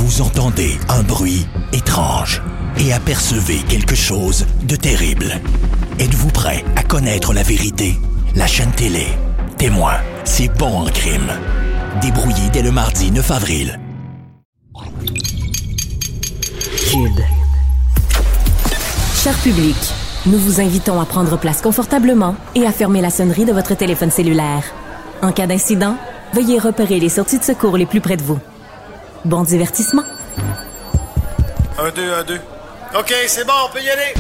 Vous entendez un bruit étrange et apercevez quelque chose de terrible. Êtes-vous prêt à connaître la vérité? La chaîne télé Témoin, c'est bon en crime. Débrouillé dès le mardi 9 avril. Cube. Cher public, nous vous invitons à prendre place confortablement et à fermer la sonnerie de votre téléphone cellulaire. En cas d'incident, veuillez repérer les sorties de secours les plus près de vous. Bon divertissement. 1, 2, 1, 2. OK, c'est bon, on peut y aller.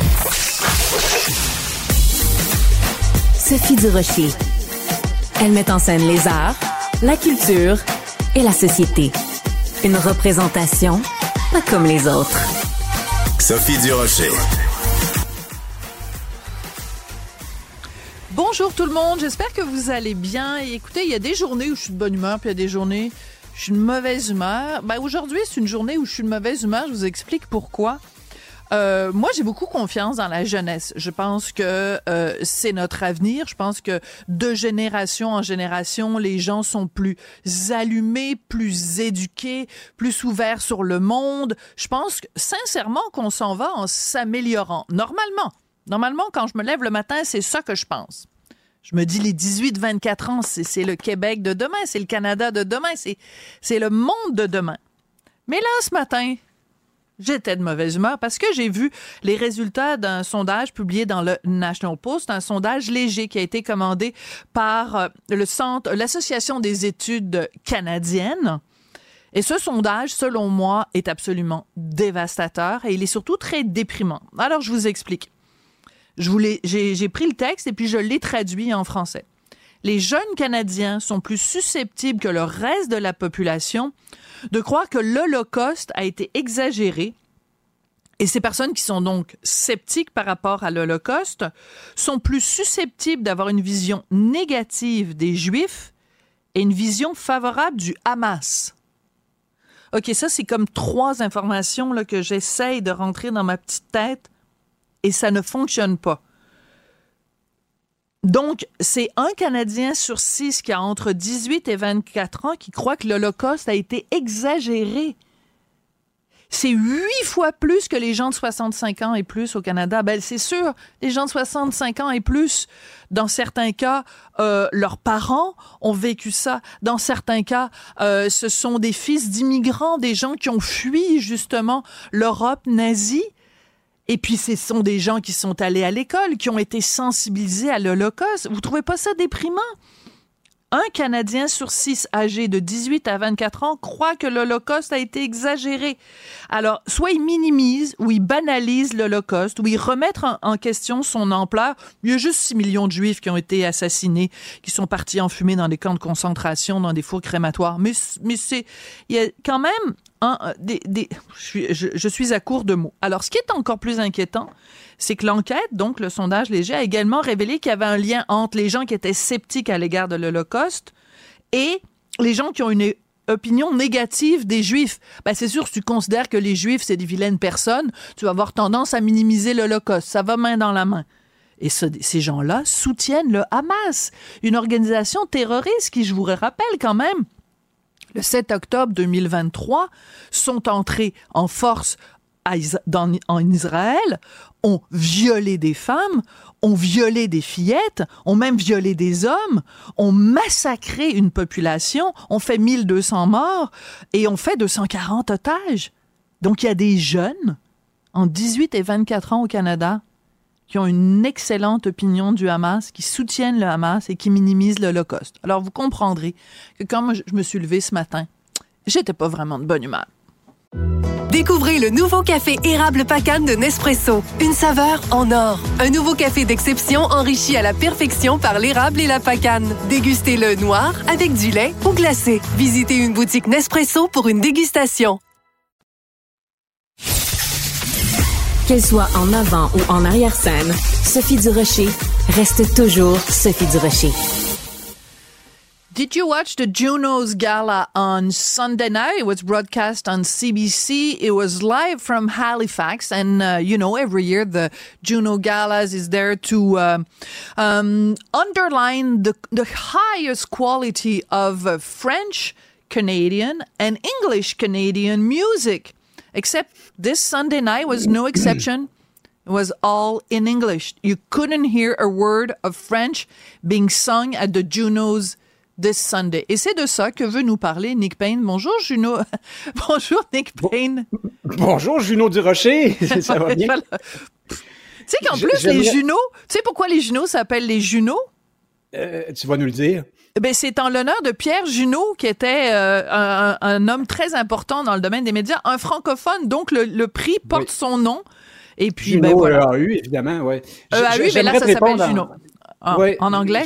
Sophie Durocher. Elle met en scène les arts, la culture et la société. Une représentation pas comme les autres. Sophie Durocher. Bonjour tout le monde, j'espère que vous allez bien. Et écoutez, il y a des journées où je suis de bonne humeur, puis il y a des journées où je suis de mauvaise humeur. Aujourd'hui, c'est une journée où je suis de mauvaise humeur, je vous explique pourquoi. Moi, j'ai beaucoup confiance dans la jeunesse. Je pense que c'est notre avenir. Je pense que de génération en génération, les gens sont plus allumés, plus éduqués, plus ouverts sur le monde. Je pense sincèrement qu'on s'en va en s'améliorant. Normalement, quand je me lève le matin, c'est ça que je pense. Je me dis, les 18-24 ans, c'est le Québec de demain, c'est le Canada de demain, c'est le monde de demain. Mais là, ce matin, j'étais de mauvaise humeur parce que j'ai vu les résultats d'un sondage publié dans le National Post, un sondage léger qui a été commandé par l'Association des études canadiennes. Et ce sondage, selon moi, est absolument dévastateur et il est surtout très déprimant. Alors, je vous explique. J'ai pris le texte et puis je l'ai traduit en français. Les jeunes Canadiens sont plus susceptibles que le reste de la population de croire que l'Holocauste a été exagéré. Et ces personnes qui sont donc sceptiques par rapport à l'Holocauste sont plus susceptibles d'avoir une vision négative des Juifs et une vision favorable du Hamas. OK, ça, c'est comme 3 informations là, que j'essaye de rentrer dans ma petite tête et ça ne fonctionne pas. Donc, c'est un Canadien sur 6 qui a entre 18 et 24 ans qui croit que l'Holocauste a été exagéré. C'est 8 fois plus que les gens de 65 ans et plus au Canada. Ben, c'est sûr, les gens de 65 ans et plus, dans certains cas, leurs parents ont vécu ça. Dans certains cas, ce sont des fils d'immigrants, des gens qui ont fui, justement, l'Europe nazie. Et puis, ce sont des gens qui sont allés à l'école, qui ont été sensibilisés à l'Holocauste. Vous trouvez pas ça déprimant? Un Canadien sur 6 âgé de 18 à 24 ans croit que l'Holocauste a été exagéré. Alors, soit il minimise ou il banalise l'Holocauste, ou il remet en question son ampleur. Il y a juste 6 millions de Juifs qui ont été assassinés, qui sont partis enfumer dans des camps de concentration, dans des fours crématoires. Mais c'est, il y a quand même je suis à court de mots. Alors, ce qui est encore plus inquiétant, c'est que l'enquête, donc le sondage léger, a également révélé qu'il y avait un lien entre les gens qui étaient sceptiques à l'égard de l'Holocauste et les gens qui ont une opinion négative des Juifs. Ben, c'est sûr, si tu considères que les Juifs, c'est des vilaines personnes, tu vas avoir tendance à minimiser l'Holocauste. Ça va main dans la main. Et ces gens-là soutiennent le Hamas, une organisation terroriste qui, je vous rappelle quand même, le 7 octobre 2023, sont entrés en force en Israël, ont violé des femmes, ont violé des fillettes, ont même violé des hommes, ont massacré une population, ont fait 1200 morts et ont fait 240 otages. Donc, il y a des jeunes, en 18 et 24 ans au Canada, qui ont une excellente opinion du Hamas, qui soutiennent le Hamas et qui minimisent l'Holocauste. Alors, vous comprendrez que quand je me suis levée ce matin, j'étais pas vraiment de bonne humeur. Découvrez le nouveau café érable Pacane de Nespresso. Une saveur en or. Un nouveau café d'exception enrichi à la perfection par l'érable et la pacane. Dégustez-le noir, avec du lait ou glacé. Visitez une boutique Nespresso pour une dégustation. Qu'elle soit en avant ou en arrière-scène, Sophie Durocher reste toujours Sophie Durocher. Did you watch the Junos Gala on Sunday night? It was broadcast on CBC. It was live from Halifax. And, every year the Juno Galas is there to underline the highest quality of French, Canadian and English Canadian music. Except this Sunday night was no exception. It was all in English. You couldn't hear a word of French being sung at the Junos this Sunday. Et c'est de ça que veut nous parler Nick Payne. Bonjour, Juno. Bonjour, Nick Payne. Bonjour, Juno Durocher. Ça va bien? Tu sais qu'en plus, les Junos, tu sais pourquoi les Junos s'appellent les Junos? Tu vas nous le dire. Ben, c'est en l'honneur de Pierre Junot, qui était un homme très important dans le domaine des médias, un francophone, donc le prix porte son nom. Et puis, Juno, ben voilà. EAU, évidemment, oui. EAU, mais là, ça s'appelle Juno. En anglais?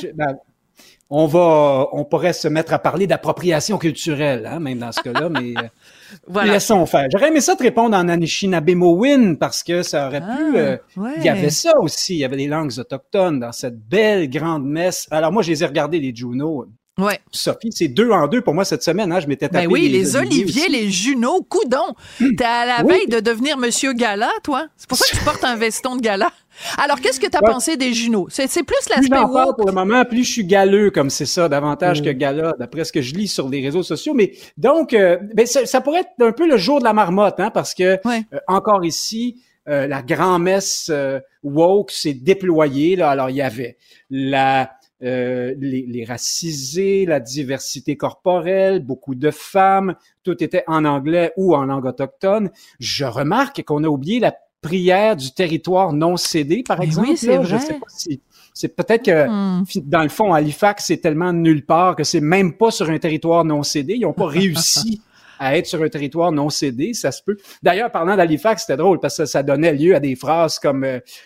On pourrait se mettre à parler d'appropriation culturelle, hein, même dans ce cas-là, mais voilà. Laissons faire. J'aurais aimé ça te répondre en Anishinaabe-Mowin, parce que ça aurait pu... Il y avait ça aussi, il y avait les langues autochtones dans cette belle grande messe. Alors moi, je les ai regardés, les Juno. Ouais. Sophie, c'est 2 en 2 pour moi cette semaine, hein. Je m'étais tapé les Olivier, les Juno, coudon. T'es à la veille de devenir Monsieur Gala, toi. C'est pour ça que tu portes un veston de gala. Alors, qu'est-ce que t'as pensé des Juno? C'est plus l'aspect woke. Pour le moment, plus je suis galeux, comme c'est ça, davantage que gala, d'après ce que je lis sur les réseaux sociaux. Mais donc, ça pourrait être un peu le jour de la marmotte, hein, parce que encore ici, la grand-messe woke s'est déployée. Là, alors, il y avait les racisés, la diversité corporelle, beaucoup de femmes, tout était en anglais ou en langue autochtone. Je remarque qu'on a oublié la prière du territoire non cédé, par exemple. Oui, c'est vrai. Je sais pas si c'est peut-être que dans le fond, Halifax, c'est tellement nulle part que c'est même pas sur un territoire non cédé. Ils n'ont pas réussi à être sur un territoire non cédé, ça se peut. D'ailleurs, parlant d'Halifax, c'était drôle parce que ça donnait lieu à des phrases comme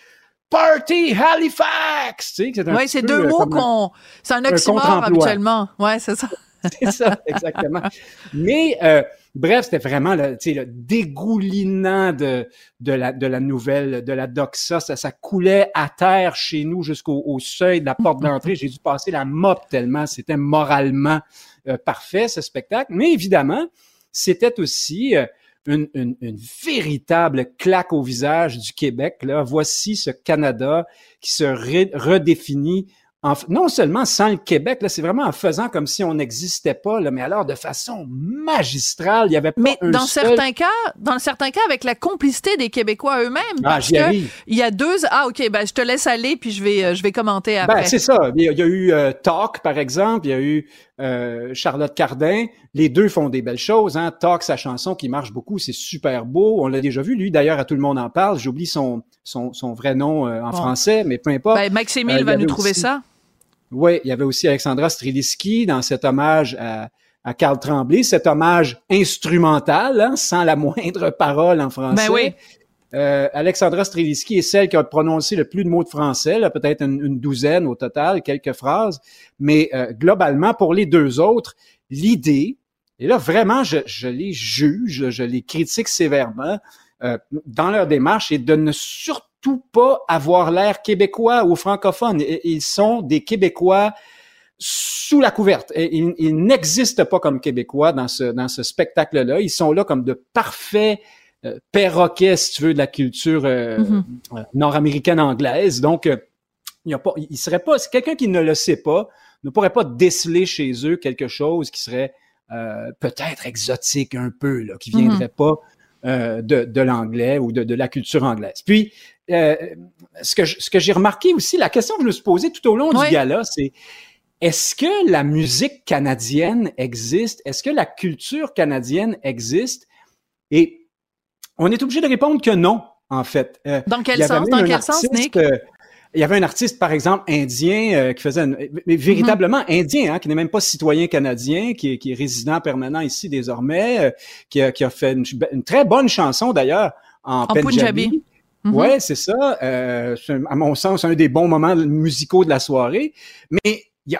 Party Halifax! Tu sais, c'est deux mots c'est un oxymore habituellement. Ouais, c'est ça. C'est ça, exactement. Mais bref, c'était vraiment le dégoulinant de la nouvelle, de la doxa. Ça coulait à terre chez nous jusqu'au seuil de la porte d'entrée. J'ai dû passer la mop tellement c'était moralement parfait, ce spectacle. Mais évidemment, c'était aussi une véritable claque au visage du Québec. Là, voici ce Canada qui se redéfinit non seulement sans le Québec, là, c'est vraiment en faisant comme si on n'existait pas, là, mais alors de façon magistrale, il y avait pas dans certains cas, avec la complicité des Québécois eux-mêmes. J'y arrive. Il y a je te laisse aller puis je vais commenter après. C'est ça. Il y a eu Talk, par exemple, il y a eu Charlotte Cardin. Les deux font des belles choses, hein. Talk, sa chanson qui marche beaucoup, c'est super beau. On l'a déjà vu, lui, d'ailleurs, à Tout le monde en parle. J'oublie son vrai nom en français, mais peu importe. Maximile va nous trouver ça. Oui, il y avait aussi Alexandra Streliski dans cet hommage à Carl Tremblay, cet hommage instrumental, hein, sans la moindre parole en français. Oui. Alexandra Streliski est celle qui a prononcé le plus de mots de français, là, peut-être une douzaine au total, quelques phrases. Mais globalement, pour les deux autres, l'idée, et là vraiment, je les juge, je les critique sévèrement dans leur démarche, est de ne surtout pas avoir l'air québécois ou francophone. Ils sont des Québécois sous la couverte. Ils n'existent pas comme Québécois dans ce spectacle-là. Ils sont là comme de parfaits perroquets, si tu veux, de la culture nord-américaine anglaise. Donc, il serait pas, c'est quelqu'un qui ne le sait pas, ne pourrait pas déceler chez eux quelque chose qui serait peut-être exotique un peu, là, qui viendrait pas de l'anglais ou de la culture anglaise. Puis, ce que j'ai remarqué aussi, la question que je me suis posée tout au long du gala, c'est est-ce que la musique canadienne existe? Est-ce que la culture canadienne existe? Et on est obligé de répondre que non, en fait. Dans quel sens, Nick? Il y avait un artiste, par exemple, indien, qui faisait mais véritablement indien, hein, qui n'est même pas citoyen canadien, qui est résident permanent ici désormais, qui a fait une très bonne chanson d'ailleurs en Punjabi. Ouais, c'est ça. À mon sens, un des bons moments musicaux de la soirée. Mais il y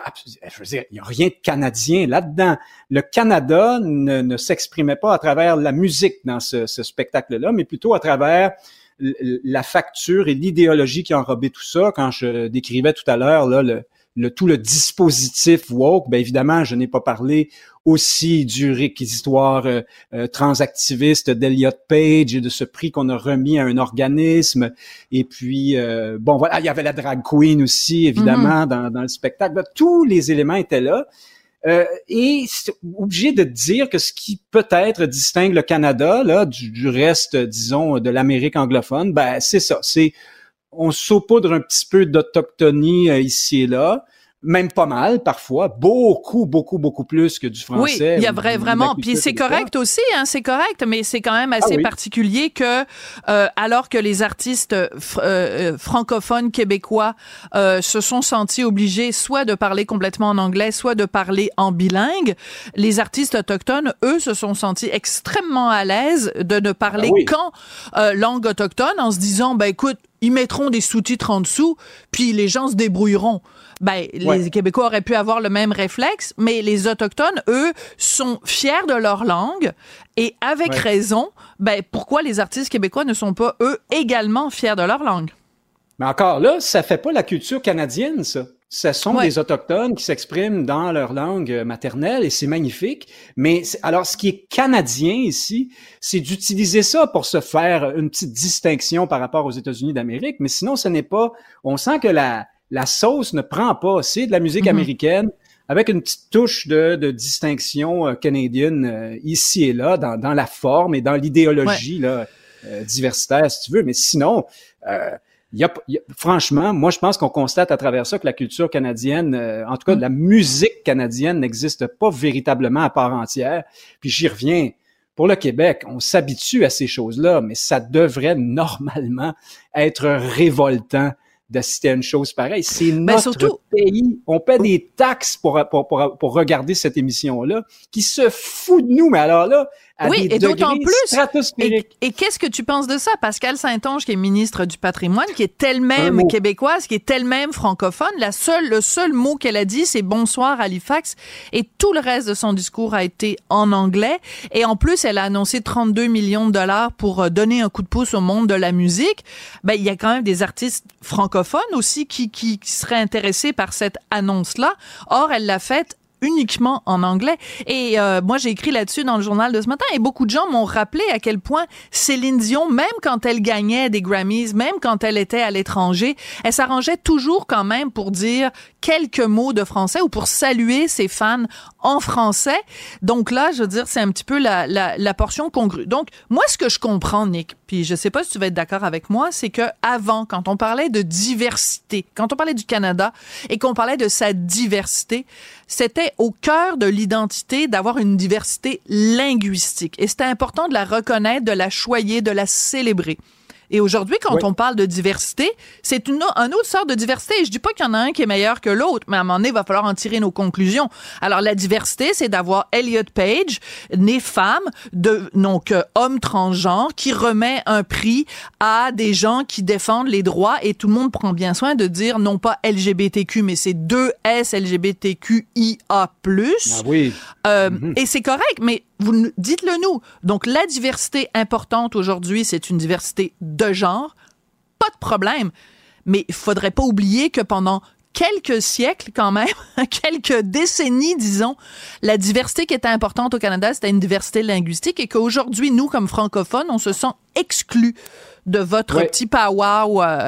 a rien de canadien là-dedans. Le Canada ne s'exprimait pas à travers la musique dans ce spectacle-là, mais plutôt à travers la facture et l'idéologie qui enrobait tout ça. Quand je décrivais tout à l'heure là tout le dispositif woke, bien évidemment, je n'ai pas parlé aussi du réquisitoire transactiviste d'Elliot Page et de ce prix qu'on a remis à un organisme. Et puis, voilà, il y avait la drag queen aussi, évidemment, dans le spectacle. Tous les éléments étaient là. Et c'est obligé de dire que ce qui peut-être distingue le Canada là du reste, disons, de l'Amérique anglophone, ben c'est ça. On saupoudre un petit peu d'autochtonie ici et là. Même pas mal, parfois. Beaucoup plus que du français. Oui, il y a vraiment. Puis c'est correct aussi, hein, c'est correct, mais c'est quand même assez particulier que, alors que les artistes francophones québécois se sont sentis obligés soit de parler complètement en anglais, soit de parler en bilingue, les artistes autochtones, eux, se sont sentis extrêmement à l'aise de ne parler qu'en langue autochtone, en se disant, ben écoute, ils mettront des sous-titres en dessous, puis les gens se débrouilleront. Ben, les Québécois auraient pu avoir le même réflexe, mais les Autochtones, eux, sont fiers de leur langue et avec raison. Ben, pourquoi les artistes québécois ne sont pas, eux, également fiers de leur langue? Mais encore là, ça fait pas la culture canadienne, ça. Ce sont des Autochtones qui s'expriment dans leur langue maternelle et c'est magnifique. Mais alors, ce qui est canadien ici, c'est d'utiliser ça pour se faire une petite distinction par rapport aux États-Unis d'Amérique. Mais sinon, ce n'est pas... On sent que la sauce ne prend pas. C'est de la musique américaine avec une petite touche de distinction canadienne ici et là, dans la forme et dans l'idéologie là, diversitaire, si tu veux. Mais sinon... franchement, moi, je pense qu'on constate à travers ça que la culture canadienne, en tout cas, la musique canadienne n'existe pas véritablement à part entière. Puis j'y reviens. Pour le Québec, on s'habitue à ces choses-là, mais ça devrait normalement être révoltant d'assister à une chose pareille. C'est notre pays. On paie des taxes pour regarder cette émission-là, qui se fout de nous, mais alors là, à des degrés stratosphériques. Et qu'est-ce que tu penses de ça? Pascale Saint-Onge, qui est ministre du Patrimoine, qui est elle-même québécoise, qui est elle-même francophone, le seul mot qu'elle a dit, c'est « bonsoir Halifax », et tout le reste de son discours a été en anglais. Et en plus, elle a annoncé 32 millions de dollars pour donner un coup de pouce au monde de la musique. Ben, il y a quand même des artistes francophones aussi qui seraient intéressés par cette annonce-là. Or, elle l'a faite uniquement en anglais. Et moi, j'ai écrit là-dessus dans le journal de ce matin et beaucoup de gens m'ont rappelé à quel point Céline Dion, même quand elle gagnait des Grammys, même quand elle était à l'étranger, elle s'arrangeait toujours quand même pour dire quelques mots de français ou pour saluer ses fans en français. Donc là, je veux dire, c'est un petit peu la portion congrue. Donc, moi, ce que je comprends, Nick, puis je sais pas si tu vas être d'accord avec moi, c'est que avant, quand on parlait de diversité, quand on parlait du Canada et qu'on parlait de sa diversité, c'était au cœur de l'identité d'avoir une diversité linguistique. Et c'était important de la reconnaître, de la choyer, de la célébrer. Et aujourd'hui, quand on parle de diversité, c'est une autre sorte de diversité. Et je dis pas qu'il y en a un qui est meilleur que l'autre, mais à un moment donné, il va falloir en tirer nos conclusions. Alors, la diversité, c'est d'avoir Elliot Page, né femme, donc homme transgenre, qui remet un prix à des gens qui défendent les droits et tout le monde prend bien soin de dire non pas LGBTQ, mais c'est 2S LGBTQIA+. Ah oui. Et c'est correct, mais dites-le nous. Donc, la diversité importante aujourd'hui, c'est une diversité de genre. Pas de problème. Mais il faudrait pas oublier que pendant quelques siècles, quand même, quelques décennies, disons, la diversité qui était importante au Canada, c'était une diversité linguistique et qu'aujourd'hui, nous, comme francophones, on se sent exclus de votre petit powwow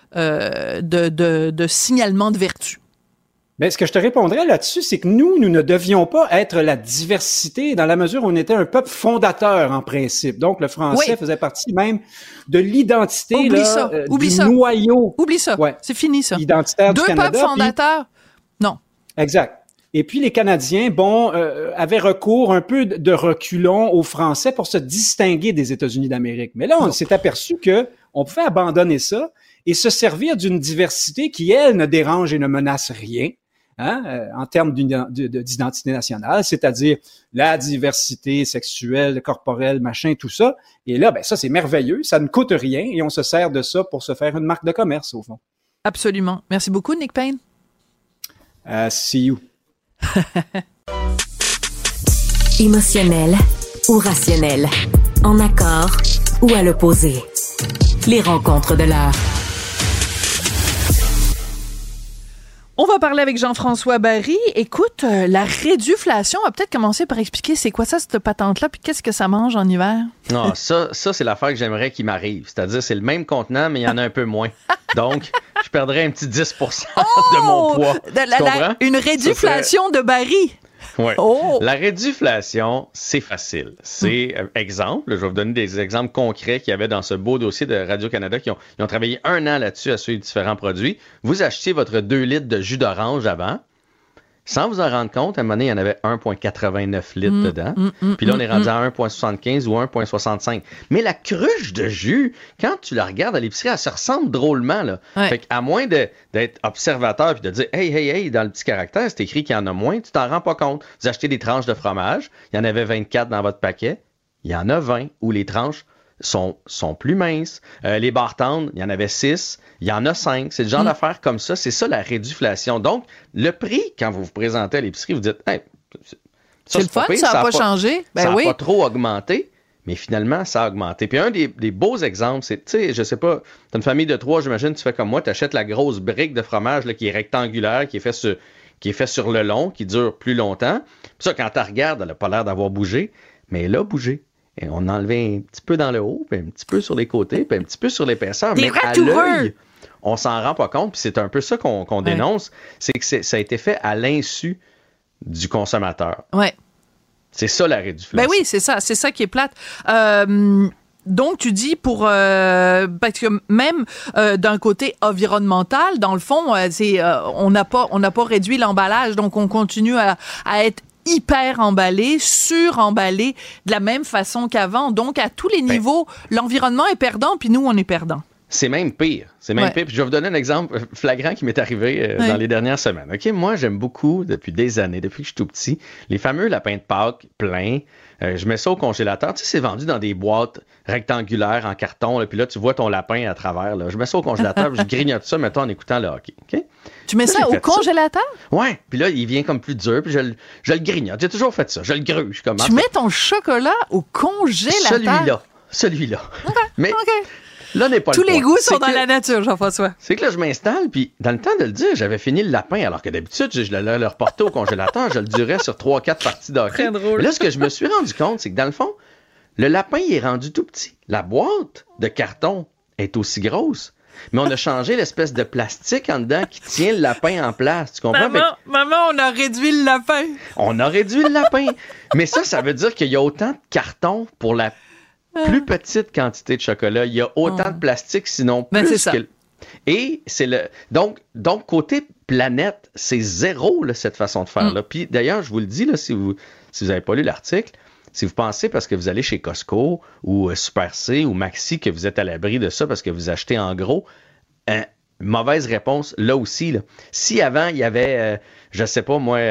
de signalement de vertu. Ben, ce que je te répondrais là-dessus, c'est que nous ne devions pas être la diversité dans la mesure où on était un peuple fondateur en principe. Donc, le français faisait partie même de l'identité du noyau. Oublie ça. Ouais. C'est fini, ça. Identitaire du Canada. Deux peuples fondateurs. Non. Exact. Et puis, les Canadiens, avaient recours un peu de reculons au français pour se distinguer des États-Unis d'Amérique. Mais là, on s'est aperçu que on pouvait abandonner ça et se servir d'une diversité qui, elle, ne dérange et ne menace rien. En termes d'identité nationale, c'est-à-dire la diversité sexuelle, corporelle, machin, tout ça. Et là, ça, c'est merveilleux, ça ne coûte rien et on se sert de ça pour se faire une marque de commerce, au fond. Absolument. Merci beaucoup, Nick Payne. See you. Émotionnel ou rationnel, en accord ou à l'opposé. Les rencontres de l'heure. On va parler avec Jean-François Barry. Écoute, la réduflation, on va peut-être commencer par expliquer c'est quoi ça, cette patente-là, puis qu'est-ce que ça mange en hiver? Non, ça c'est l'affaire que j'aimerais qu'il m'arrive. C'est-à-dire, c'est le même contenant, mais il y en a un peu moins. Donc, je perdrais un petit 10% de mon poids. Une réduflation de Barry. Ouais. Oh! La réduflation, c'est facile. C'est, exemple, je vais vous donner des exemples concrets qu'il y avait dans ce beau dossier de Radio-Canada qui ont travaillé 1 an là-dessus à suivre différents produits. Vous achetiez votre 2 litres de jus d'orange avant. Sans vous en rendre compte, à un moment donné, il y en avait 1,89 litres dedans. Puis là, on est rendu à 1,75 ou 1,65. Mais la cruche de jus, quand tu la regardes à l'épicerie, elle se ressemble drôlement. Là. Ouais. Fait qu'à moins d'être observateur puis de dire « Hey », dans le petit caractère, c'est écrit qu'il y en a moins, tu t'en rends pas compte. Vous achetez des tranches de fromage, il y en avait 24 dans votre paquet, il y en a 20 où les tranches sont plus minces. Les barres tendres, il y en avait 6, il y en a 5. C'est le genre d'affaires comme ça. C'est ça la réduflation. Donc, le prix, quand vous vous présentez à l'épicerie, vous dites hey, c'est le fun, ça n'a pas changé. Ben ça n'a oui. pas trop augmenté, mais finalement, ça a augmenté. Puis un des beaux exemples, c'est, tu sais, je sais pas, tu as une famille de 3, j'imagine, tu fais comme moi, tu achètes la grosse brique de fromage là, qui est rectangulaire, qui est fait sur le long, qui dure plus longtemps. Puis ça, quand tu la regardes, elle n'a pas l'air d'avoir bougé, mais elle a bougé. Et on a enlevé un petit peu dans le haut, puis un petit peu sur les côtés, puis un petit peu sur l'épaisseur. Mais à l'œil, on s'en rend pas compte. Puis c'est un peu ça qu'on dénonce, c'est que ça a été fait à l'insu du consommateur. Ouais. C'est ça la réduflation. Ben oui, c'est ça qui est plate. Donc, tu dis parce que même d'un côté environnemental, dans le fond, on n'a pas réduit l'emballage, donc on continue à être hyper emballé, suremballé de la même façon qu'avant. Donc, à tous les niveaux, l'environnement est perdant, puis nous, on est perdant. C'est même pire. C'est même pire. Puis je vais vous donner un exemple flagrant qui m'est arrivé dans les dernières semaines. OK, moi, j'aime beaucoup, depuis des années, depuis que je suis tout petit, les fameux lapins de Pâques pleins. Je mets ça au congélateur. Tu sais, c'est vendu dans des boîtes rectangulaires en carton. Là, puis là, tu vois ton lapin à travers. Là. Je mets ça au congélateur, je grignote ça, mettons, en écoutant le hockey. OK? Tu mets ça au congélateur? Ouais. Puis là, il vient comme plus dur, puis je le grignote. J'ai toujours fait ça. Je le gruge. Tu mets ton chocolat au congélateur? Celui-là. OK. Mais là n'est pas tous le point. Les goûts sont dans la nature, Jean-François. C'est que là, je m'installe, puis dans le temps de le dire, j'avais fini le lapin, alors que d'habitude, je l'allais le reporter au congélateur, je le durais sur 3-4 parties d'hockey. Très drôle. Mais là, ce que je me suis rendu compte, c'est que dans le fond, le lapin, il est rendu tout petit. La boîte de carton est aussi grosse, mais on a changé l'espèce de plastique en dedans qui tient le lapin en place. Tu comprends? Maman, on a réduit le lapin. On a réduit le lapin. Mais ça veut dire qu'il y a autant de carton pour la plus petite quantité de chocolat. Il y a autant de plastique, sinon plus. C'est ça. Et c'est le. Donc, côté planète, c'est zéro, là, cette façon de faire-là. Puis d'ailleurs, je vous le dis, là, si vous n'avez pas lu l'article, si vous pensez parce que vous allez chez Costco ou Super C ou Maxi que vous êtes à l'abri de ça parce que vous achetez en gros, mauvaise réponse là aussi. Là. Si avant, il y avait, je sais pas moi,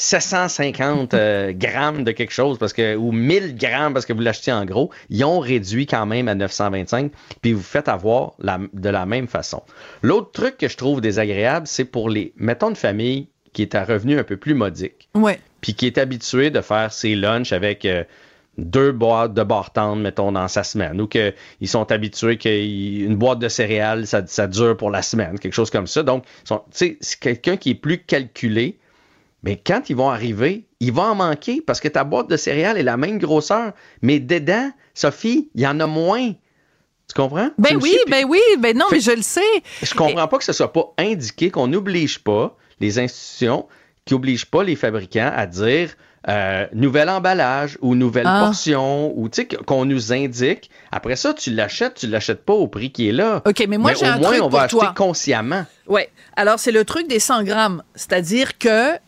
750 grammes de quelque chose ou 1000 grammes parce que vous l'achetiez en gros, ils ont réduit quand même à 925, puis vous faites avoir de la même façon. L'autre truc que je trouve désagréable, c'est pour mettons une famille qui est à revenu un peu plus modique, puis qui est habituée de faire ses lunchs avec 2 boîtes de barres tendres, mettons, dans sa semaine, ou qu'ils sont habitués qu'une boîte de céréales, ça dure pour la semaine, quelque chose comme ça. Donc, c'est quelqu'un qui est plus calculé, mais quand ils vont arriver, il va en manquer parce que ta boîte de céréales est la même grosseur, mais dedans, Sophie, il y en a moins. Tu comprends? Ben non, mais je le sais. Je comprends pas que ce soit pas indiqué, qu'on n'oblige pas les institutions, qui n'obligent pas les fabricants à dire nouvel emballage ou nouvelle portion, ou tu sais, qu'on nous indique. Après ça, tu l'achètes pas au prix qui est là. OK, mais moi, j'ai un truc pour toi. Au moins, on va acheter consciemment. Oui. Alors, c'est le truc des 100 grammes. C'est-à-dire que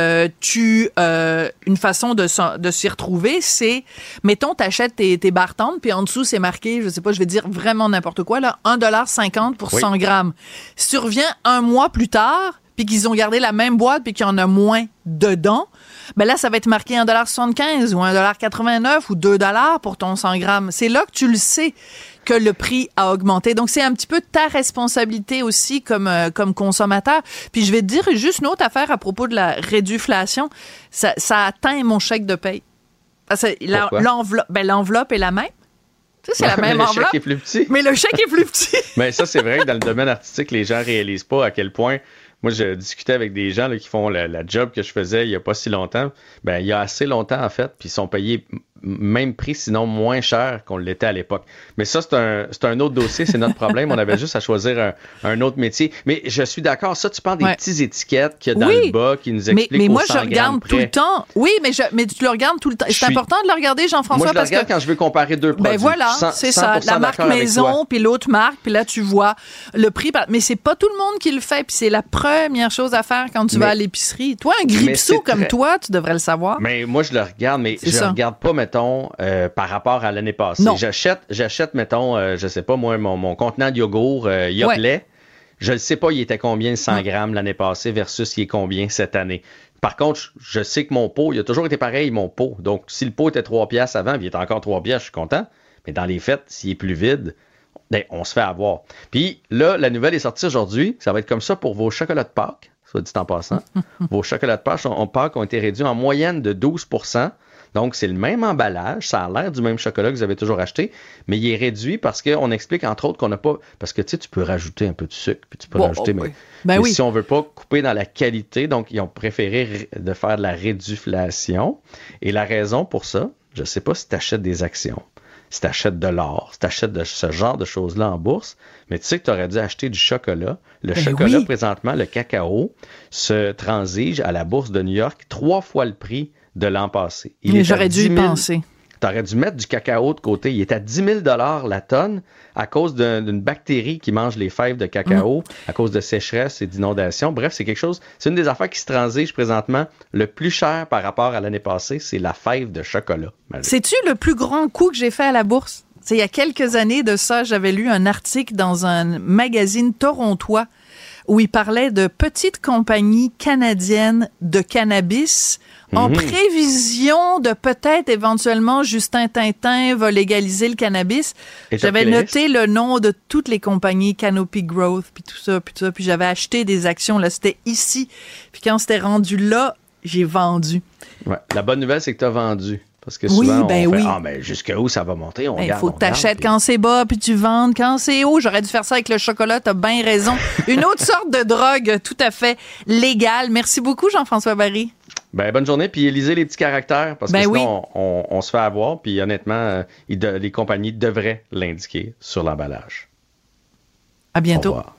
une façon de s'y retrouver, c'est, mettons, t'achètes tes barres tendres, puis en dessous, c'est marqué, je sais pas, je vais dire vraiment n'importe quoi, là, 1,50$ pour 100 grammes. Si tu reviens un mois plus tard, puis qu'ils ont gardé la même boîte, puis qu'il y en a moins dedans, ben là, ça va être marqué 1,75$ ou 1,89$ ou 2$ pour ton 100 grammes. C'est là que tu le sais que le prix a augmenté. Donc, c'est un petit peu ta responsabilité aussi comme consommateur. Puis, je vais te dire juste une autre affaire à propos de la réduflation. Ça atteint mon chèque de paye. Parce que l'enveloppe est la même. Tu sais, c'est la même enveloppe. Le chèque est plus petit. Mais le chèque est plus petit. Mais ça, c'est vrai que dans le domaine artistique, les gens réalisent pas à quel point. Moi, je discutais avec des gens là, qui font la job que je faisais il n'y a pas si longtemps. Ben, il y a assez longtemps, en fait, puis ils sont payés même prix, sinon moins cher qu'on l'était à l'époque. Mais ça, c'est un autre dossier, c'est notre problème. On avait juste à choisir un autre métier. Mais je suis d'accord, ça, tu parles des petites étiquettes qu'il y a dans le bas qui nous expliquent mais moi, au 100 je regarde tout le temps. Oui, mais tu le regardes tout le temps. C'est important de le regarder, Jean-François, moi, je le regarde quand je veux comparer deux produits. Ben voilà, c'est ça. La marque maison, puis l'autre marque, puis là, tu vois le prix. Mais c'est pas tout le monde qui le fait, puis c'est la première chose à faire quand tu vas à l'épicerie. Toi, un gripsou comme toi, tu devrais le savoir. Mais moi, je le regarde, mais je le regarde pas, mettons, par rapport à l'année passée. Non. J'achète, mettons, je sais pas, moi, mon contenant de yogourt Yoplait. Je ne sais pas, il était combien 100 grammes l'année passée versus il est combien cette année. Par contre, je sais que mon pot, il a toujours été pareil, mon pot. Donc, si le pot était 3 piastres avant, puis il est encore 3 piastres, je suis content. Mais dans les fêtes, s'il est plus vide, ben, on se fait avoir. Puis là, la nouvelle est sortie aujourd'hui. Ça va être comme ça pour vos chocolats de Pâques, soit dit en passant. Vos chocolats de Pâques ont été réduits en moyenne de 12%. Donc, c'est le même emballage. Ça a l'air du même chocolat que vous avez toujours acheté, mais il est réduit parce qu'on explique, entre autres, qu'on n'a pas... Parce que, tu sais, tu peux rajouter un peu de sucre, puis tu peux rajouter... Mais si on veut pas couper dans la qualité, donc, ils ont préféré de faire de la réduflation. Et la raison pour ça, je sais pas si tu achètes des actions, si tu achètes de l'or, si tu achètes de ce genre de choses-là en bourse, mais tu sais que tu aurais dû acheter du chocolat. Le chocolat, présentement, le cacao, se transige à la bourse de New York 3 fois le prix de l'an passé. Mais j'aurais dû y penser. Tu aurais dû mettre du cacao de côté. Il est à 10 000 $ la tonne à cause d'une bactérie qui mange les fèves de cacao, à cause de sécheresse et d'inondation. Bref, c'est quelque chose, c'est une des affaires qui se transige présentement le plus cher par rapport à l'année passée, c'est la fève de chocolat. C'est-tu le plus grand coup que j'ai fait à la bourse? C'est il y a quelques années de ça, j'avais lu un article dans un magazine torontois où il parlait de petites compagnies canadiennes de cannabis en prévision de peut-être éventuellement Justin Tintin va légaliser le cannabis. J'avais noté le nom de toutes les compagnies, Canopy Growth, puis tout ça, puis j'avais acheté des actions, là, c'était ici. Puis quand c'était rendu là, j'ai vendu. Ouais. La bonne nouvelle, c'est que tu as vendu. Parce que souvent, on fait, jusqu'où ça va monter? Il faut que tu achètes quand c'est bas, puis tu vendes quand c'est haut. J'aurais dû faire ça avec le chocolat, t'as bien raison. Une autre sorte de drogue tout à fait légale. Merci beaucoup, Jean-François Barry. Ben, bonne journée, puis lisez les petits caractères, parce que sinon, on se fait avoir, puis honnêtement, les compagnies devraient l'indiquer sur l'emballage. À bientôt. Au revoir.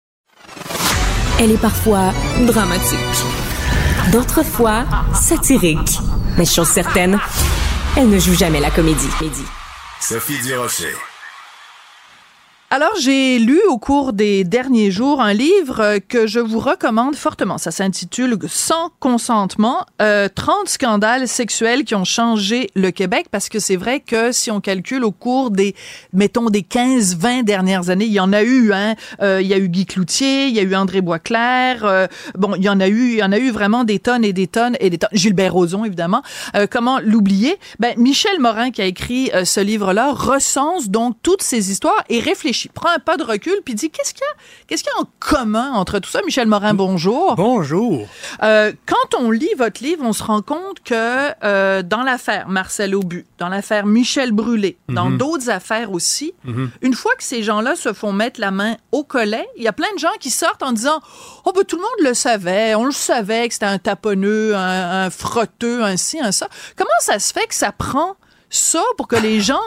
Elle est parfois dramatique, d'autres fois satirique. Mais chose certaine, elle ne joue jamais la comédie. Sophie Durocher. Alors, j'ai lu au cours des derniers jours un livre que je vous recommande fortement. Ça s'intitule « Sans consentement, 30 scandales sexuels qui ont changé le Québec », parce que c'est vrai que si on calcule au cours des 15-20 dernières années, il y en a eu, il y a eu Guy Cloutier, il y a eu André Boisclair, il y en a eu vraiment des tonnes et des tonnes et des tonnes. Gilbert Rozon, évidemment. Comment l'oublier? Michel Morin, qui a écrit ce livre-là, recense donc toutes ces histoires et réfléchit. Prend un pas de recul puis dit qu'est-ce qu'il y a en commun entre tout ça. Michel Morin, bonjour. Bonjour. Quand on lit votre livre, on se rend compte que dans l'affaire Marcel Aubu, dans l'affaire Michel Brûlé, dans d'autres affaires aussi, une fois que ces gens-là se font mettre la main au collet, il y a plein de gens qui sortent en disant tout le monde le savait, on le savait que c'était un taponneux, un frotteux, un ci, un ça. Comment ça se fait que ça prend ça pour que les gens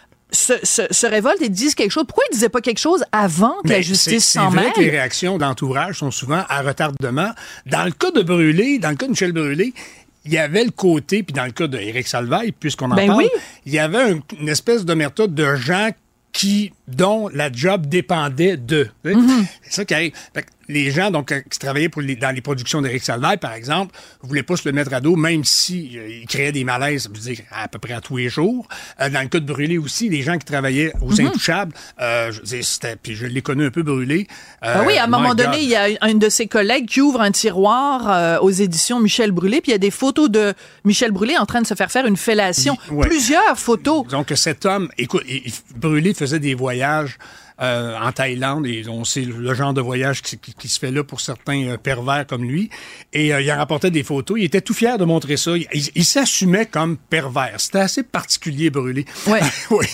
se révoltent et disent quelque chose? Pourquoi ils disaient pas quelque chose avant que la justice s'en mêle? C'est vrai que les réactions d'entourage sont souvent à retardement. Dans le cas de Michel Brûlé, il y avait le côté, puis dans le cas d'Éric Salvaille, puisqu'on en parle, il y avait une espèce d'omerta de gens dont la job dépendait d'eux. C'est ça qui arrive. Fait que les gens qui travaillaient dans les productions d'Éric Salvaille, par exemple, ne voulaient pas se le mettre à dos, même s'il créait des malaises, je veux dire, à peu près à tous les jours. Dans le cas de Brûlé aussi, les gens qui travaillaient aux Intouchables, puis je l'ai connu un peu Brûlé. À un moment donné, il y a un de ses collègues qui ouvre un tiroir aux éditions Michel Brûlé, puis il y a des photos de Michel Brûlé en train de se faire une fellation. Plusieurs photos. Donc cet homme, écoute, Brûlé faisait des voyages en Thaïlande, et on sait le genre de voyage qui se fait là pour certains pervers comme lui. Et il en rapportait des photos. Il était tout fier de montrer ça. Il s'assumait comme pervers. C'était assez particulier, Brûlé. Ouais. Oui.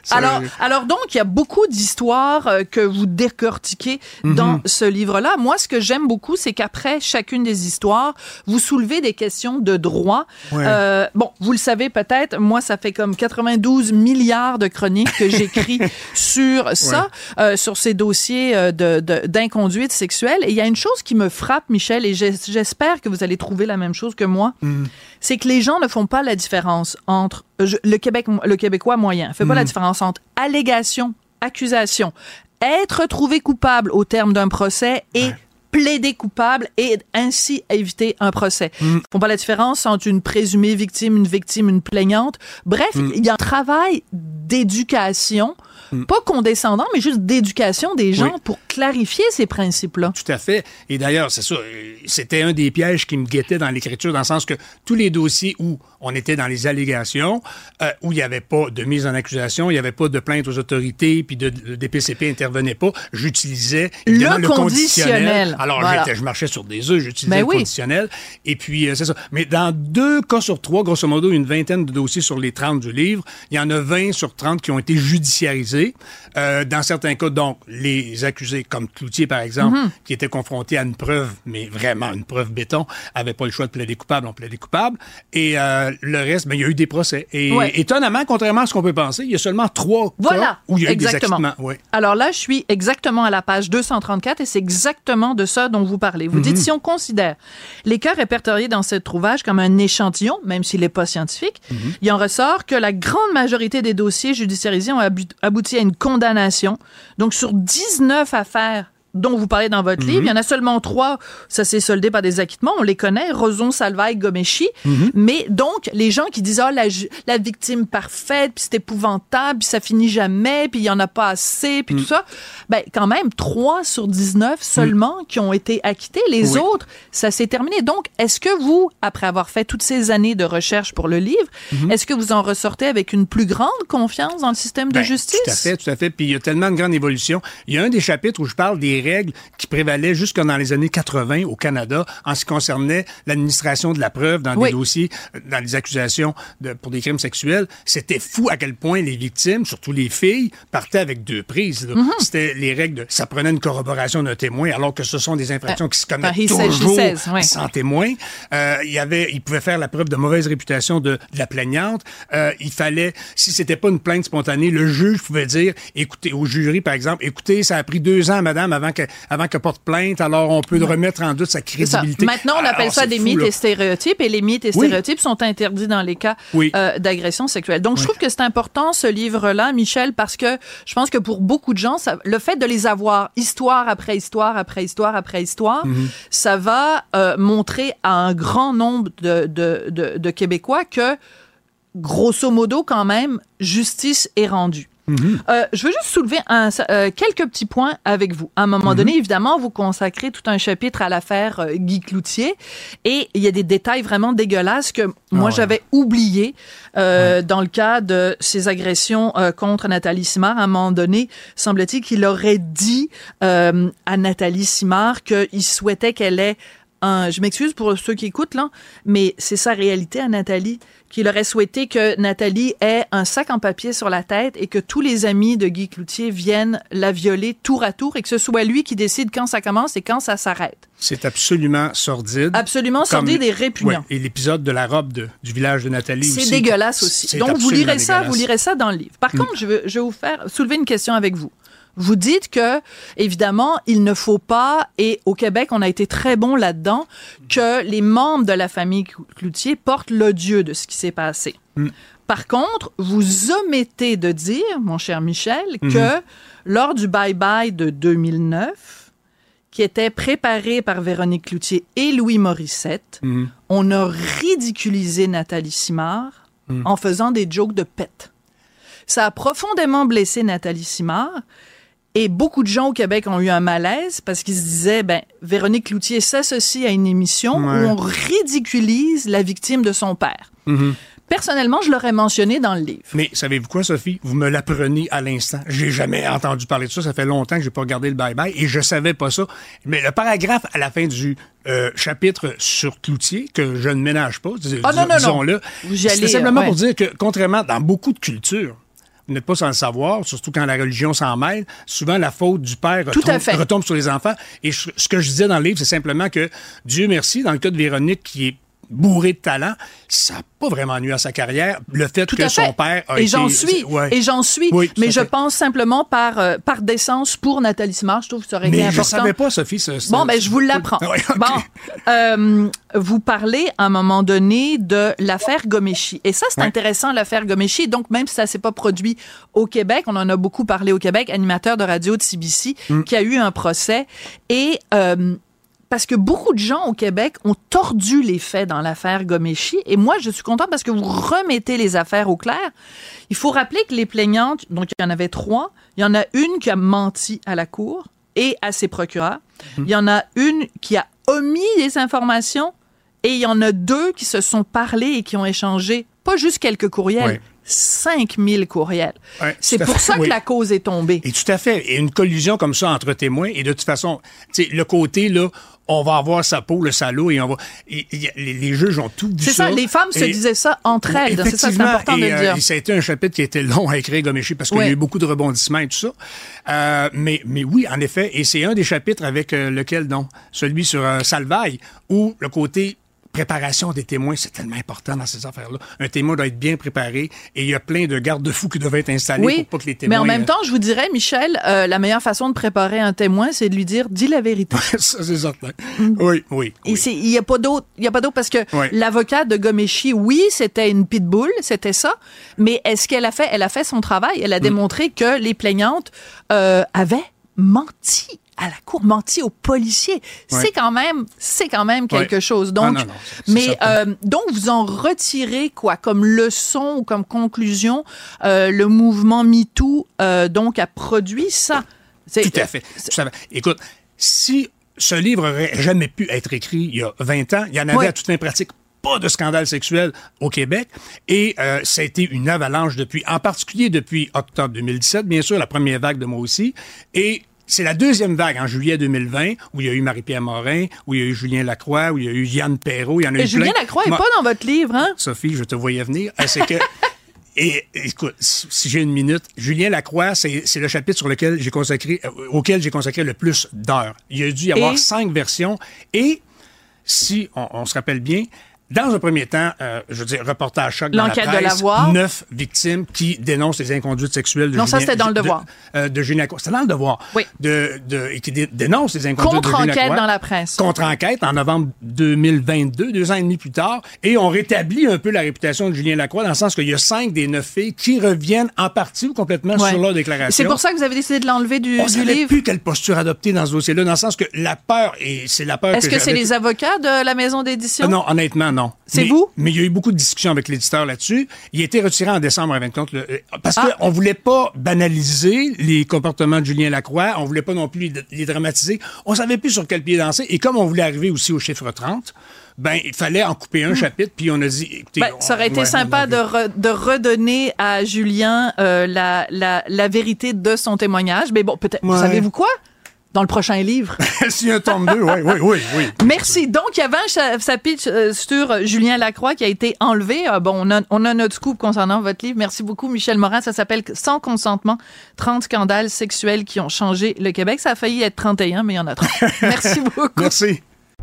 Alors donc, il y a beaucoup d'histoires que vous décortiquez dans ce livre-là. Moi, ce que j'aime beaucoup, c'est qu'après chacune des histoires, vous soulevez des questions de droit. Ouais. Bon, vous le savez peut-être, moi, ça fait comme 92 milliards de chroniques que j'écris sur ça, sur ces dossiers d'inconduite sexuelle. Et il y a une chose qui me frappe, Michel, et j'espère que vous allez trouver la même chose que moi, c'est que les gens ne font pas la différence entre le Québécois moyen fait pas la différence entre allégation, accusation, être trouvé coupable au terme d'un procès et plaider coupable et ainsi éviter un procès. Ils font pas la différence entre une présumée victime, une plaignante. Bref, il y a un travail d'éducation, pas condescendant, mais juste d'éducation des gens pour clarifier ces principes-là. Tout à fait. Et d'ailleurs, c'est ça, c'était un des pièges qui me guettait dans l'écriture, dans le sens que tous les dossiers où on était dans les allégations, où il n'y avait pas de mise en accusation, il n'y avait pas de plainte aux autorités, puis le DPCP n'intervenait pas, j'utilisais évidemment le conditionnel. Alors, je marchais sur des œufs, j'utilisais le conditionnel. Et puis, c'est ça. Mais dans 2 cas sur 3, grosso modo, une vingtaine de dossiers sur les 30 du livre, il y en a 20 sur 30 qui ont été judiciarisés. Dans certains cas, donc, les accusés, comme Cloutier, par exemple, qui étaient confrontés à une preuve, mais vraiment une preuve béton, n'avaient pas le choix de plaider coupable, on plaidait coupable. Et le reste, il y a eu des procès. Et étonnamment, contrairement à ce qu'on peut penser, il y a seulement 3 cas où il y a eu des acquittements. Alors là, je suis exactement à la page 234 et c'est exactement de ça dont vous parlez. Vous dites, si on considère les cas répertoriés dans cet ouvrage comme un échantillon, même s'il n'est pas scientifique, il en ressort que la grande majorité des dossiers judiciarisés ont abouti à une condamnation. Donc, sur 19 affaires dont vous parlez dans votre livre, il y en a seulement 3, ça s'est soldé par des acquittements, on les connaît, Rozon, Salvaille, Gomeshi, mais donc, les gens qui disent, la victime parfaite, puis c'est épouvantable, puis ça finit jamais, puis il y en a pas assez, puis tout ça, ben, quand même, 3 sur 19 seulement qui ont été acquittés, les autres, ça s'est terminé. Donc, est-ce que vous, après avoir fait toutes ces années de recherche pour le livre, est-ce que vous en ressortez avec une plus grande confiance dans le système de justice? Tout à fait, puis il y a tellement de grande évolution. Il y a un des chapitres où je parle des règles qui prévalaient jusque dans les années 80 au Canada en ce qui concernait l'administration de la preuve dans des dossiers, dans les accusations pour des crimes sexuels. C'était fou à quel point les victimes, surtout les filles, partaient avec 2 prises. C'était les règles ça prenait une corroboration d'un témoin, alors que ce sont des infractions qui se commettent toujours sans témoin. Il pouvait faire la preuve de mauvaise réputation de la plaignante. Il fallait, si c'était pas une plainte spontanée, le juge pouvait dire, écoutez, au jury, par exemple, écoutez, ça a pris 2 ans, madame, avant qu'elle porte plainte, alors on peut remettre en doute sa crédibilité. Maintenant, on appelle ça des mythes et stéréotypes, et les mythes et stéréotypes sont interdits dans les cas d'agression sexuelle. Donc, je trouve que c'est important, ce livre-là, Michel, parce que je pense que pour beaucoup de gens, le fait de les avoir histoire après histoire après histoire après histoire, ça va montrer à un grand nombre de Québécois que, grosso modo, quand même, justice est rendue. Je veux juste soulever quelques petits points avec vous. À un moment donné, évidemment, vous consacrez tout un chapitre à l'affaire Guy Cloutier et il y a des détails vraiment dégueulasses que moi, j'avais oubliés dans le cas de ses agressions contre Nathalie Simard. À un moment donné, semble-t-il qu'il aurait dit à Nathalie Simard qu'il souhaitait qu'elle ait je m'excuse pour ceux qui écoutent, là, mais c'est sa réalité à Nathalie, qu'il aurait souhaité que Nathalie ait un sac en papier sur la tête et que tous les amis de Guy Cloutier viennent la violer tour à tour et que ce soit lui qui décide quand ça commence et quand ça s'arrête. C'est absolument sordide. Absolument sordide et répugnant. Et l'épisode de la robe du village de Nathalie aussi. C'est dégueulasse aussi. Donc, vous lirez ça dans le livre. Par contre, je vais vous faire soulever une question avec vous. Vous dites que, évidemment, il ne faut pas, et au Québec, on a été très bon là-dedans, que les membres de la famille Cloutier portent l'odieux de ce qui s'est passé. Par contre, vous omettez de dire, mon cher Michel, que lors du bye-bye de 2009, qui était préparé par Véronique Cloutier et Louis Morissette, on a ridiculisé Nathalie Simard en faisant des jokes de pète. Ça a profondément blessé Nathalie Simard. Et beaucoup de gens au Québec ont eu un malaise parce qu'ils se disaient, Véronique Cloutier s'associe à une émission où on ridiculise la victime de son père. personnellement, je l'aurais mentionné dans le livre. Mais savez-vous quoi, Sophie? Vous me l'apprenez à l'instant. J'ai jamais entendu parler de ça. Ça fait longtemps que j'ai pas regardé le bye-bye et je savais pas ça. Mais le paragraphe à la fin du chapitre sur Cloutier, que je ne ménage pas, disons-le, c'était simplement pour dire que, contrairement dans beaucoup de cultures, vous n'êtes pas sans le savoir, surtout quand la religion s'en mêle, souvent la faute du père retombe sur les enfants. Et ce que je disais dans le livre, c'est simplement que, Dieu merci, dans le cas de Véronique, qui est bourré de talent, ça n'a pas vraiment nuit à sa carrière. Le fait que son père a été... Et j'en suis. Oui, mais je pense simplement par décence pour Nathalie Simard. Je trouve que ça aurait été important. Mais je savais pas, Sophie. Je vous l'apprends. Oui, okay. Bon, vous parlez à un moment donné de l'affaire Ghomeshi. Et ça, c'est intéressant, l'affaire Ghomeshi. Donc, même si ça s'est pas produit au Québec, on en a beaucoup parlé au Québec, animateur de radio de CBC, qui a eu un procès. Et... parce que beaucoup de gens au Québec ont tordu les faits dans l'affaire Ghomeshi. Et moi, je suis contente parce que vous remettez les affaires au clair. Il faut rappeler que les plaignantes, donc il y en avait 3, il y en a une qui a menti à la cour et à ses procureurs. Il y en a une qui a omis les informations et il y en a 2 qui se sont parlé et qui ont échangé pas juste quelques courriels, 5000 courriels. Ouais, c'est pour ça que la cause est tombée. Et tout à fait. Et une collusion comme ça entre témoins, et de toute façon, le côté, là, on va avoir sa peau, le salaud, et on va... les juges ont tout dit ça. C'est ça, les femmes se disaient ça entre elles. C'est ça, c'est important de le dire. Et ça a été un chapitre qui était long à écrire, Ghomeshi, parce qu'il y a eu beaucoup de rebondissements et tout ça. Mais oui, en effet, et c'est un des chapitres avec lequel, donc, celui sur Salvaille, où le côté... préparation des témoins, c'est tellement important dans ces affaires-là. Un témoin doit être bien préparé et il y a plein de garde-fous qui doivent être installés pour pas que les témoins... Mais en même temps, je vous dirais, Michel, la meilleure façon de préparer un témoin, c'est de lui dire « dis la vérité ». Ça, c'est certain. Oui. Et il y a pas d'autre parce que l'avocat de Ghomeshi, oui, c'était une pitbull, c'était ça, mais est-ce qu'elle a fait? Elle a fait son travail. Elle a démontré que les plaignantes avaient menti à la cour, menti aux policiers. C'est quand même quelque chose. Donc, donc vous en retirez quoi comme leçon ou comme conclusion? Le mouvement MeToo donc a produit ça. Tout à fait. Écoute, si ce livre aurait jamais pu être écrit il y a 20 ans, il y en avait à toute fin pratique pas de scandale sexuel au Québec et ça a été une avalanche en particulier depuis octobre 2017, bien sûr, la première vague de moi aussi, et c'est la deuxième vague en juillet 2020 où il y a eu Marie-Pierre Morin, où il y a eu Julien Lacroix, où il y a eu Yann Perrault, il y en a eu plein. Julien Lacroix n'est pas dans votre livre, hein? Sophie, je te voyais venir. C'est que... Et écoute, si j'ai une minute, Julien Lacroix, c'est le chapitre auquel j'ai consacré le plus d'heures. Il y a dû y avoir 5 versions et si on se rappelle bien, dans un premier temps, je veux dire, reportage choc dans la presse, de La Voix. 9 victimes qui dénoncent les inconduites sexuelles de Julien... Non, ça, c'était dans Le Devoir. De Julien Lacroix. C'était dans Le Devoir. Oui. Et qui dénoncent les inconduites de Julien Lacroix. Contre-enquête dans la presse. Contre-enquête en novembre 2022, 2 ans et demi plus tard. Et on rétablit un peu la réputation de Julien Lacroix dans le sens qu'il y a 5 des 9 filles qui reviennent en partie ou complètement sur leur déclaration. C'est pour ça que vous avez décidé de l'enlever du livre? On ne savait plus quelle posture adopter dans ce dossier-là, dans le sens que la peur, et c'est la peur Est-ce que c'est les avocats de la maison d'édition? Non, honnêtement, non. C'est vous? Mais il y a eu beaucoup de discussions avec l'éditeur là-dessus. Il a été retiré en décembre, en fin de compte, parce qu'on voulait pas banaliser les comportements de Julien Lacroix. On voulait pas non plus les dramatiser. On savait plus sur quel pied danser. Et comme on voulait arriver aussi au chiffre 30, il fallait en couper un chapitre. Puis on a dit... Écoutez, ça aurait été sympa de redonner à Julien la vérité de son témoignage. Mais bon, peut-être... Savez-vous quoi? Dans le prochain livre. S'il y a un tome 2, oui. Merci. Donc, il y avait un chapitre sur Julien Lacroix qui a été enlevé. On a notre scoop concernant votre livre. Merci beaucoup, Michel Morin. Ça s'appelle « Sans consentement, 30 scandales sexuels qui ont changé le Québec ». Ça a failli être 31, mais il y en a 30. Merci beaucoup. Merci.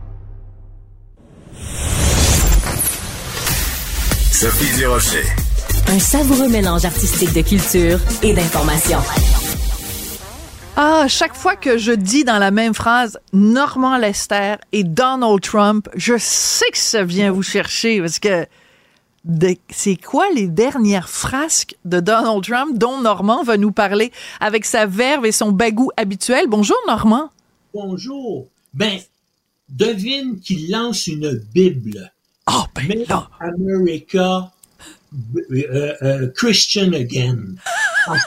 Sophie Durocher. Un savoureux mélange artistique de culture et d'information. Chaque fois que je dis dans la même phrase Normand Lester et Donald Trump, je sais que ça vient vous chercher parce que c'est quoi les dernières frasques de Donald Trump dont Normand va nous parler avec sa verve et son bagou habituel. Bonjour Normand. Bonjour. Devine qu'il lance une Bible. Make America Christian Again. À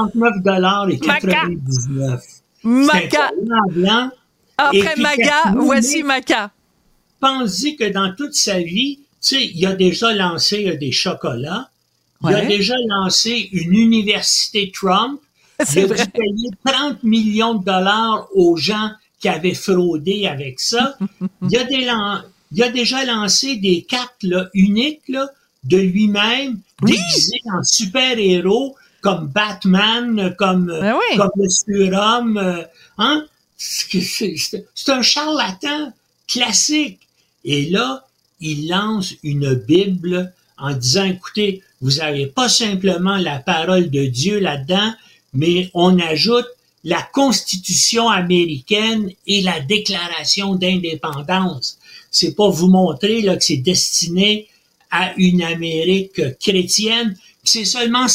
$59,99. Maca. Après Maga, voici Maca. Pensez que dans toute sa vie, tu sais, il a déjà lancé des chocolats. Il a déjà lancé une université Trump. Il a dû payer 30 millions de dollars aux gens qui avaient fraudé avec ça. Il a déjà lancé des cartes là, uniques là, de lui-même, déguisées en super-héros, comme Batman, comme le Surhomme. Hein? C'est un charlatan classique. Et là, il lance une Bible en disant, écoutez, vous n'avez pas simplement la parole de Dieu là-dedans, mais on ajoute la Constitution américaine et la Déclaration d'indépendance. C'est pour vous montrer là, que c'est destiné à une Amérique chrétienne. C'est seulement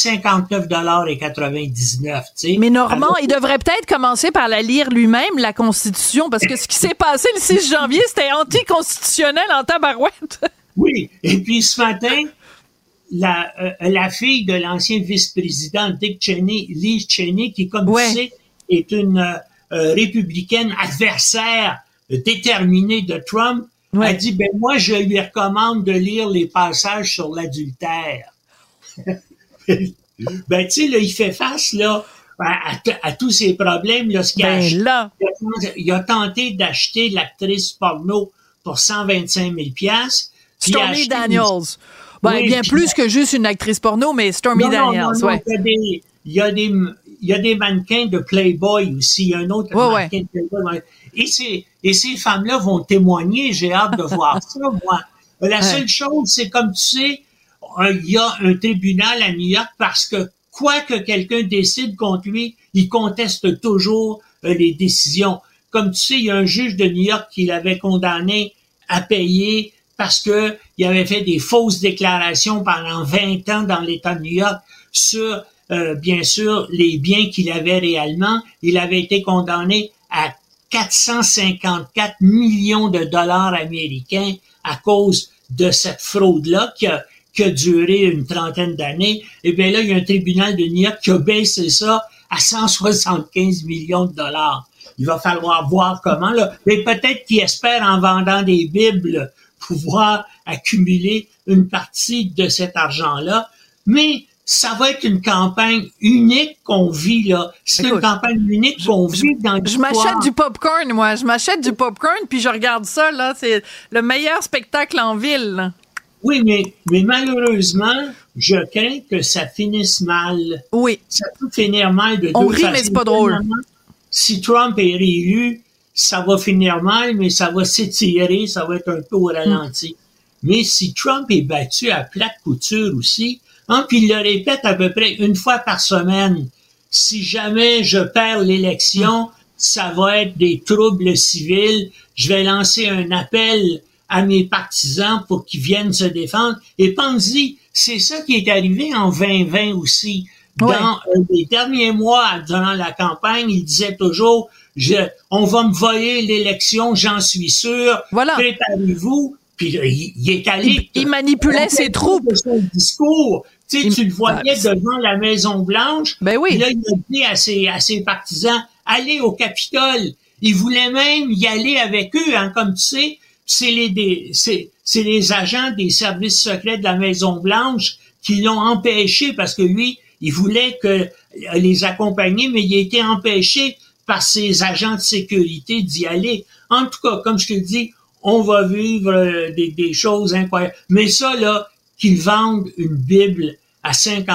59,99 $. Mais Normand, il devrait peut-être commencer par la lire lui-même, la Constitution, parce que ce qui s'est passé le 6 janvier, c'était anticonstitutionnel en tabarouette. Oui, et puis ce matin, la fille de l'ancien vice-président Dick Cheney, Liz Cheney, qui, comme tu sais, est une républicaine adversaire déterminée de Trump, a dit, ben moi, je lui recommande de lire les passages sur l'adultère. Ben, tu sais, là, il fait face, là, à tous ces problèmes, là, il a tenté d'acheter l'actrice porno pour 125 000 $. Stormy Daniels. Bien plus que juste une actrice porno, mais Stormy Daniels, Il y a des mannequins de Playboy aussi. Il y a un autre mannequin de Playboy. Et ces femmes-là vont témoigner. J'ai hâte de voir ça, moi. La seule chose, c'est comme tu sais, il y a un tribunal à New York parce que quoi que quelqu'un décide contre lui, il conteste toujours les décisions. Comme tu sais, il y a un juge de New York qui l'avait condamné à payer parce que il avait fait des fausses déclarations pendant 20 ans dans l'État de New York sur, bien sûr, les biens qu'il avait réellement. Il avait été condamné à 454 millions de dollars américains à cause de cette fraude-là qui a duré une trentaine d'années. Et bien là, il y a un tribunal de New York qui a baissé ça à 175 millions de dollars. Il va falloir voir comment, là. Mais peut-être qu'il espère, en vendant des Bibles, pouvoir accumuler une partie de cet argent-là. Mais ça va être une campagne unique qu'on vit, là. C'est une campagne unique qu'on vit dans l'histoire. Je m'achète du popcorn, moi. Je m'achète du popcorn, puis je regarde ça, là. C'est le meilleur spectacle en ville, là. Oui, mais malheureusement, je crains que ça finisse mal. Oui. Ça peut finir mal de deux façons. On rit, façons. mais c'est pas drôle. Si Trump est réélu, ça va finir mal, mais ça va s'étirer, ça va être un peu au ralenti. Mais si Trump est battu à plate couture aussi, hein, puis il le répète à peu près une fois par semaine, si jamais je perds l'élection, ça va être des troubles civils, je vais lancer un appel à mes partisans pour qu'ils viennent se défendre. Et pensez-y, c'est ça qui est arrivé en 2020 aussi. Dans les derniers mois, durant la campagne, il disait toujours, on va me voler l'élection, j'en suis sûr. Voilà. Préparez-vous. Puis il est allé. Il manipulait ses troupes. Son discours. Tu sais, tu le voyais devant la Maison-Blanche. Ben oui. Puis là, il a dit à ses partisans, allez au Capitole. Il voulait même y aller avec eux, hein, comme tu sais. C'est les agents des services secrets de la Maison-Blanche qui l'ont empêché parce que lui, il voulait les accompagner, mais il a été empêché par ses agents de sécurité d'y aller. En tout cas, comme je te dis, on va vivre des choses incroyables. Mais ça, là, qu'ils vendent une Bible à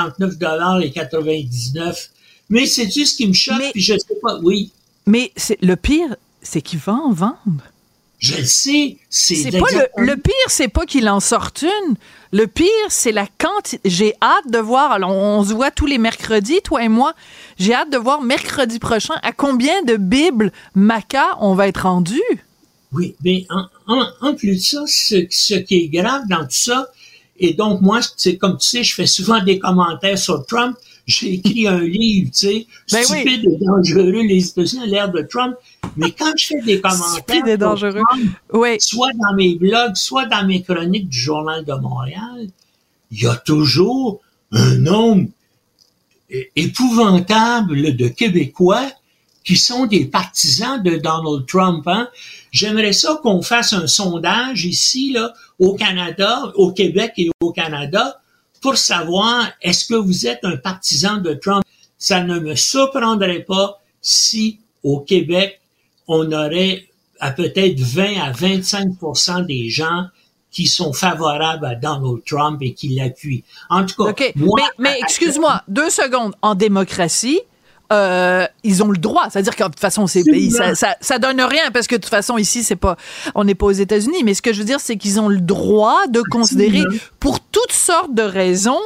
59,99 $. Mais sais-tu ce qui me choque? Puis je sais pas, oui. Mais le pire, c'est qu'ils vont en vendre. Je le sais. C'est pas le pire, c'est pas qu'il en sorte une. Le pire, c'est la quantité. J'ai hâte de voir. Alors, on se voit tous les mercredis, toi et moi. J'ai hâte de voir mercredi prochain à combien de Bibles Maca on va être rendu. Oui, mais en plus de ça, ce qui est grave dans tout ça, et donc moi, c'est comme tu sais, je fais souvent des commentaires sur Trump. J'ai écrit un livre, tu sais, Stupide et dangereux, les États-Unis à l'ère de Trump. Mais quand je fais des commentaires, et dangereux. Trump, soit dans mes blogs, soit dans mes chroniques du Journal de Montréal, il y a toujours un nombre épouvantable de Québécois qui sont des partisans de Donald Trump. Hein? J'aimerais ça qu'on fasse un sondage ici, là, au Canada, au Québec et au Canada, pour savoir est-ce que vous êtes un partisan de Trump. Ça ne me surprendrait pas si au Québec, on aurait à peut-être 20 à 25% des gens qui sont favorables à Donald Trump et qui l'appuient. En tout cas, okay. Mais excuse-moi, 2 secondes. En démocratie, ils ont le droit. C'est-à-dire que de toute façon, ça donne rien parce que de toute façon, ici, on n'est pas aux États-Unis. Mais ce que je veux dire, c'est qu'ils ont le droit de considérer, pour toutes sortes de raisons,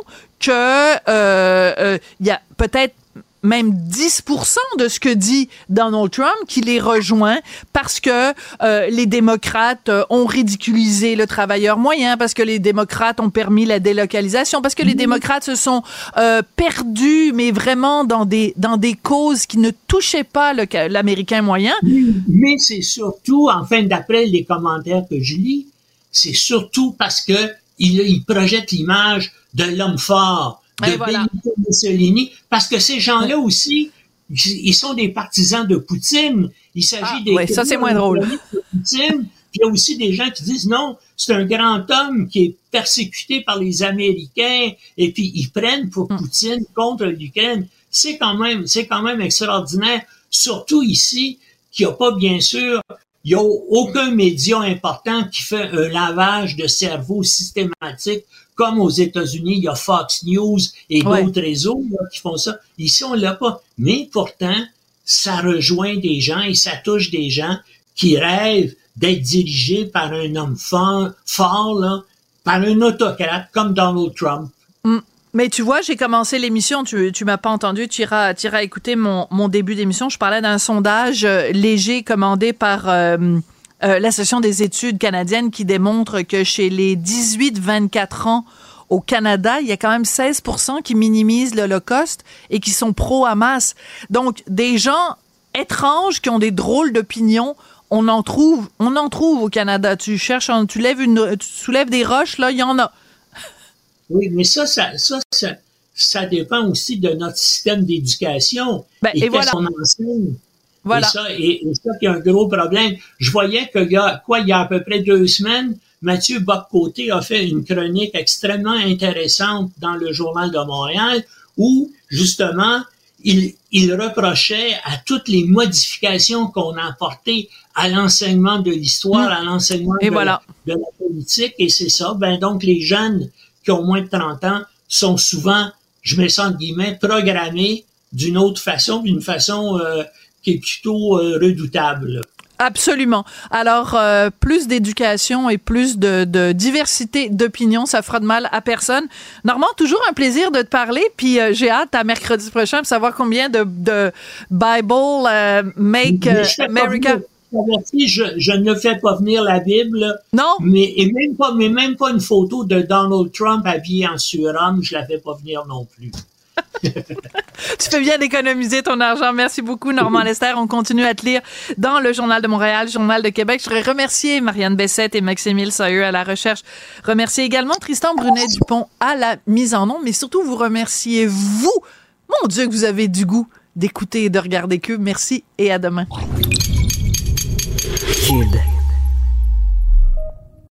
que il y a peut-être même 10% de ce que dit Donald Trump qui les rejoint parce que les démocrates ont ridiculisé le travailleur moyen, parce que les démocrates ont permis la délocalisation, parce que les démocrates se sont perdus, mais vraiment dans des causes qui ne touchaient pas l'Américain moyen. Mais c'est surtout, enfin, d'après les commentaires que je lis, c'est surtout parce que il projette l'image de l'homme fort, de Benito Mussolini, parce que ces gens-là aussi, ils sont des partisans de Poutine. Il s'agit des... Oui, ça c'est moins drôle. De Poutine. Puis il y a aussi des gens qui disent non, c'est un grand homme qui est persécuté par les Américains et puis ils prennent pour Poutine contre l'Ukraine. C'est quand même extraordinaire, surtout ici, qu'il n'y a pas, bien sûr, il n'y a aucun média important qui fait un lavage de cerveau systématique. Comme aux États-Unis, il y a Fox News et d'autres réseaux là, qui font ça. Ici, on l'a pas. Mais pourtant, ça rejoint des gens et ça touche des gens qui rêvent d'être dirigés par un homme fort là, par un autocrate comme Donald Trump. Mais tu vois, j'ai commencé l'émission, tu m'as pas entendu, tu iras écouter mon début d'émission. Je parlais d'un sondage léger commandé par... l'Association des études canadiennes qui démontre que chez les 18-24 ans au Canada, il y a quand même 16% qui minimisent l'Holocauste et qui sont pro-Hamas. Donc, des gens étranges qui ont des drôles d'opinions, on en trouve au Canada. Tu soulèves des roches, là, il y en a. Oui, mais ça dépend aussi de notre système d'éducation. Et voilà. Qu'on enseigne. Voilà. Et ça qui est un gros problème. Je voyais qu'il y a à peu près 2 semaines, Mathieu Bock-Côté a fait une chronique extrêmement intéressante dans le Journal de Montréal où, justement, il reprochait à toutes les modifications qu'on a apportées à l'enseignement de l'histoire, à l'enseignement de la politique, et c'est ça. Donc, les jeunes qui ont moins de 30 ans sont souvent, je mets ça entre guillemets, programmés d'une autre façon, d'une façon... qui est plutôt redoutable. Absolument. Alors, plus d'éducation et plus de diversité d'opinions, ça fera de mal à personne. Normand, toujours un plaisir de te parler, puis j'ai hâte à mercredi prochain pour savoir combien de Bible Make America... Je ne fais pas venir la Bible. Non. Mais même pas une photo de Donald Trump habillé en surhomme, je la fais pas venir non plus. Tu fais bien d'économiser ton argent. Merci beaucoup, Normand Lester. On continue à te lire dans le Journal de Montréal, Journal de Québec. Je voudrais remercier Marianne Bessette et Maxime Sailleux à la recherche. Remercier également Tristan Brunet-Dupont à la mise en onde, mais surtout vous remerciez vous. Mon Dieu, que vous avez du goût d'écouter et de regarder Cube. Merci et à demain. Kid.